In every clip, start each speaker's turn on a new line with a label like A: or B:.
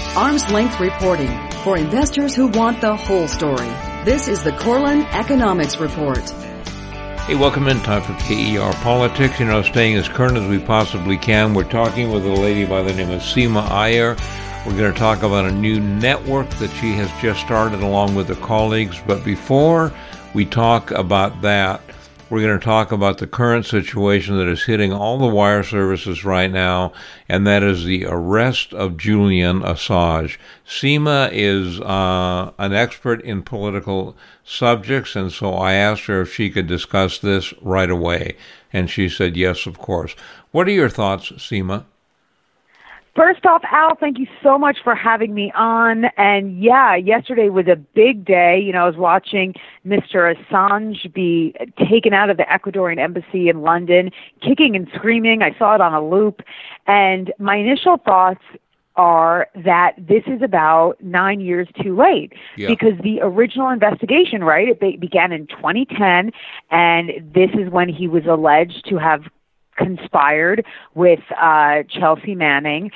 A: Arm's length reporting for investors who want the whole story. This is the Corlin Economics Report.
B: Hey, welcome in. Time for KER Politics. Staying as current as we possibly can. We're talking with a lady by the name of Seema Iyer. We're going to talk about a new network that she has just started along with her colleagues. But before we talk about that, we're going to talk about the current situation that is hitting all the wire services right now, and that is the arrest of Julian Assange. Seema is an expert in political subjects, and so I asked her if she could discuss this right away, and she said yes, of course. What are your thoughts, Seema?
C: First off, Al, thank you so much for having me on. And yeah, yesterday was a big day. I was watching Mr. Assange be taken out of the Ecuadorian embassy in London, kicking and screaming. I saw it on a loop. And my initial thoughts are that this is about 9 years too late, because the original investigation, right, it began in 2010, and this is when he was alleged to have conspired with Chelsea Manning,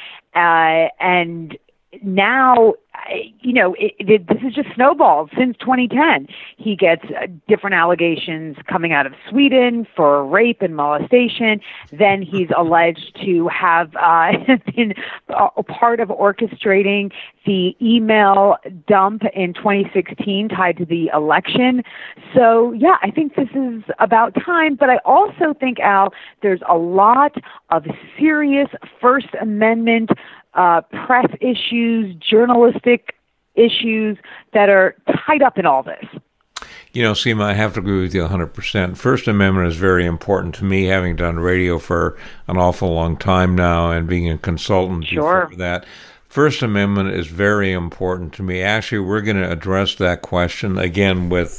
C: and now, this is just snowballed since 2010. He gets different allegations coming out of Sweden for rape and molestation. Then he's alleged to have been a part of orchestrating the email dump in 2016 tied to the election. So, yeah, I think this is about time. But I also think, Al, there's a lot of serious First Amendment press issues, journalistic issues that are tied up in all this.
B: Seema, I have to agree with you 100%. First Amendment is very important to me, having done radio for an awful long time now and being a consultant before that. First Amendment is very important to me. Actually, we're going to address that question again with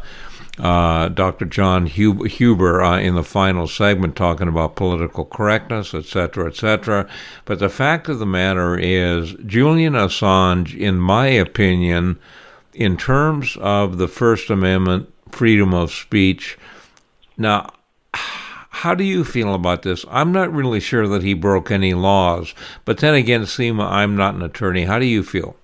B: Dr. John Huber in the final segment, talking about political correctness, et cetera, et cetera. But the fact of the matter is, Julian Assange, in my opinion, in terms of the First Amendment, freedom of speech, now, how do you feel about this? I'm not really sure that he broke any laws. But then again, Seema, I'm not an attorney. How do you feel?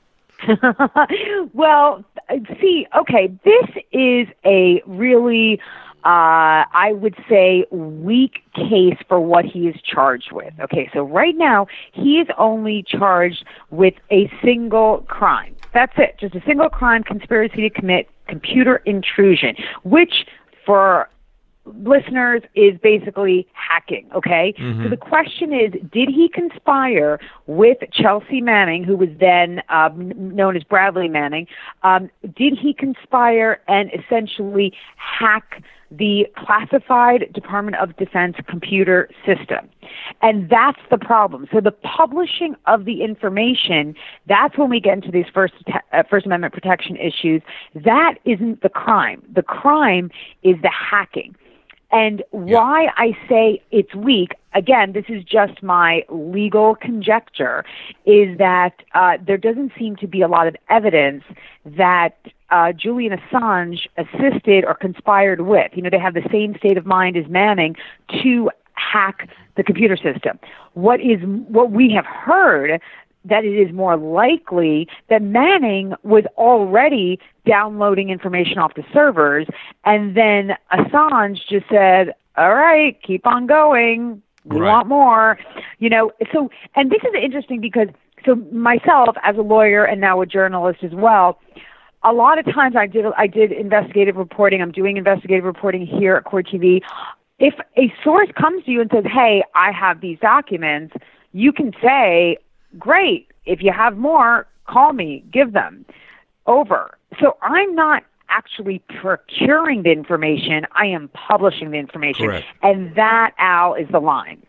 C: Well, see, okay, this is a really, I would say, weak case for what he is charged with. Okay, so right now, he is only charged with a single crime. That's it, just a single crime, conspiracy to commit computer intrusion, which for listeners is basically hacking, okay? Mm-hmm. So the question is, did he conspire with Chelsea Manning, who was then known as Bradley Manning? Did he conspire and essentially hack the classified Department of Defense computer system? And that's the problem. So the publishing of the information, that's when we get into these First Amendment protection issues. That isn't the crime. The crime is the hacking. And why I say it's weak, again, this is just my legal conjecture, is that there doesn't seem to be a lot of evidence that Julian Assange assisted or conspired with. They have the same state of mind as Manning to hack the computer system. What we have heard, that it is more likely that Manning was already downloading information off the servers, and then Assange just said, all right, keep on going. We want more. So, and this is interesting because, so myself as a lawyer and now a journalist as well, a lot of times I did investigative reporting. I'm doing investigative reporting here at Core TV. If a source comes to you and says, hey, I have these documents, you can say, great, if you have more, call me, give them over. So I'm not actually procuring the information, I am publishing the information.
B: Correct.
C: And that, Al, is the line.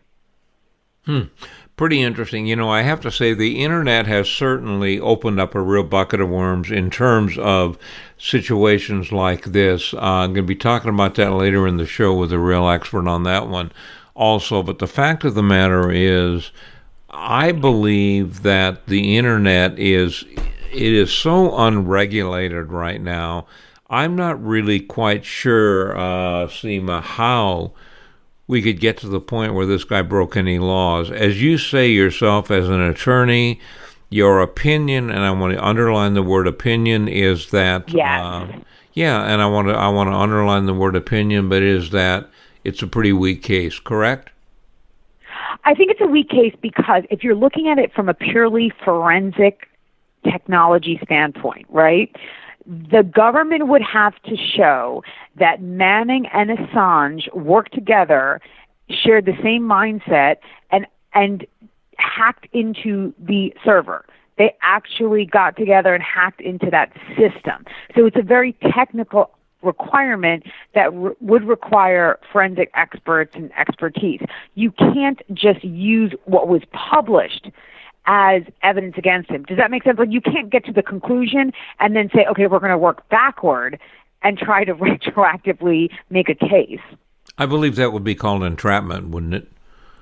B: Pretty interesting. I have to say the internet has certainly opened up a real bucket of worms in terms of situations like this. I'm going to be talking about that later in the show with a real expert on that one also. But the fact of the matter is, I believe that the internet is so unregulated right now. I'm not really quite sure, Seema, how we could get to the point where this guy broke any laws. As you say yourself, as an attorney, your opinion, and I want to underline the word opinion, is that and I want to underline the word opinion, but is that it's a pretty weak case, correct?
C: I think it's a weak case because if you're looking at it from a purely forensic technology standpoint, right, the government would have to show that Manning and Assange worked together, shared the same mindset, and hacked into the server. They actually got together and hacked into that system. So it's a very technical requirement that would require forensic experts and expertise. You can't just use what was published as evidence against him. Does that make sense? Like, you can't get to the conclusion and then say, okay, we're going to work backward and try to retroactively make a case.
B: I believe that would be called entrapment, wouldn't it?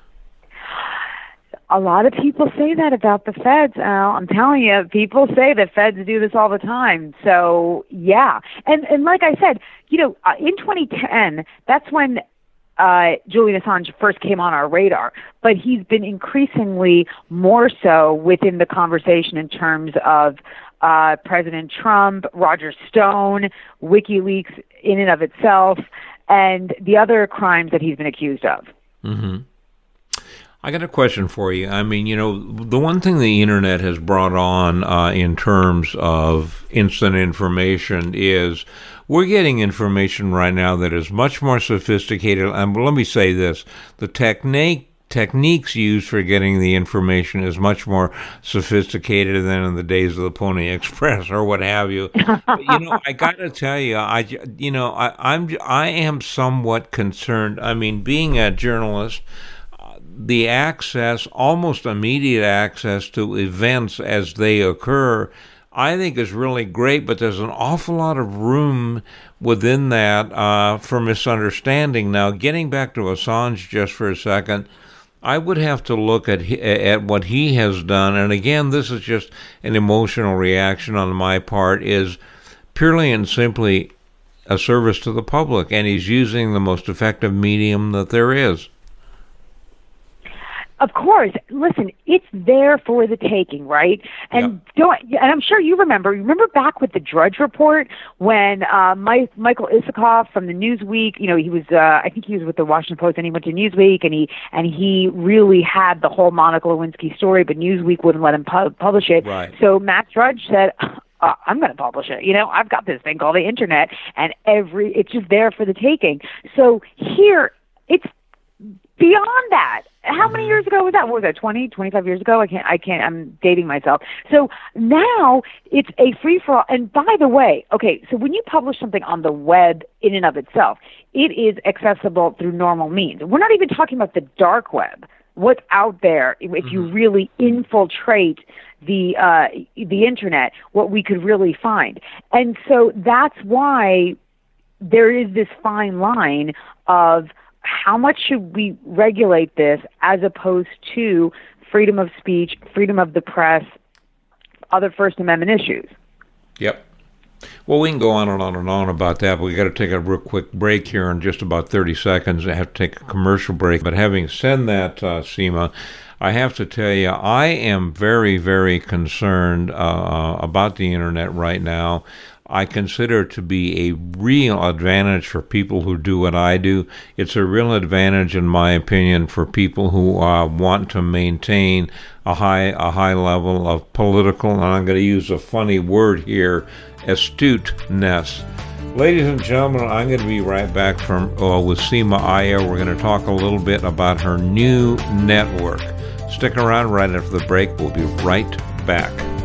C: A lot of people say that about the feds, Al. I'm telling you, people say that feds do this all the time. So, yeah. And like I said, in 2010, that's when Julian Assange first came on our radar. But he's been increasingly more so within the conversation in terms of President Trump, Roger Stone, WikiLeaks in and of itself, and the other crimes that he's been accused of.
B: Mm-hmm. I got a question for you. I mean, the one thing the internet has brought on in terms of instant information is we're getting information right now that is much more sophisticated. And let me say this, the techniques used for getting the information is much more sophisticated than in the days of the Pony Express or what have you. But, I got to tell you, I am somewhat concerned. I mean, being a journalist, the access, almost immediate access to events as they occur, I think is really great, but there's an awful lot of room within that for misunderstanding. Now, getting back to Assange just for a second, I would have to look at what he has done, and again, this is just an emotional reaction on my part, is purely and simply a service to the public, and he's using the most effective medium that there is.
C: Of course. Listen, it's there for the taking, right? And and I'm sure you remember back with the Drudge Report when Michael Isikoff from the Newsweek, he was I think he was with the Washington Post, and he went to Newsweek, and he really had the whole Monica Lewinsky story, but Newsweek wouldn't let him publish it.
B: Right.
C: So Matt Drudge said, I'm going to publish it. I've got this thing called the internet, and it's just there for the taking. So here, it's beyond that. How many years ago was that? What was that, 20, 25 years ago? I'm dating myself. So now it's a free-for-all. And by the way, okay, so when you publish something on the web in and of itself, it is accessible through normal means. We're not even talking about the dark web, what's out there if you really infiltrate the internet, what we could really find. And so that's why there is this fine line of how much should we regulate this as opposed to freedom of speech, freedom of the press, other First Amendment issues?
B: Yep. Well, we can go on and on and on about that, but we got to take a real quick break here in just about 30 seconds. I have to take a commercial break. But having said that, Seema, I have to tell you, I am very, very concerned about the internet right now. I consider it to be a real advantage for people who do what I do. It's a real advantage, in my opinion, for people who want to maintain a high level of political, and I'm going to use a funny word here, astuteness. Ladies and gentlemen, I'm going to be right back with Seema Iyer. We're going to talk a little bit about her new network. Stick around right after the break. We'll be right back.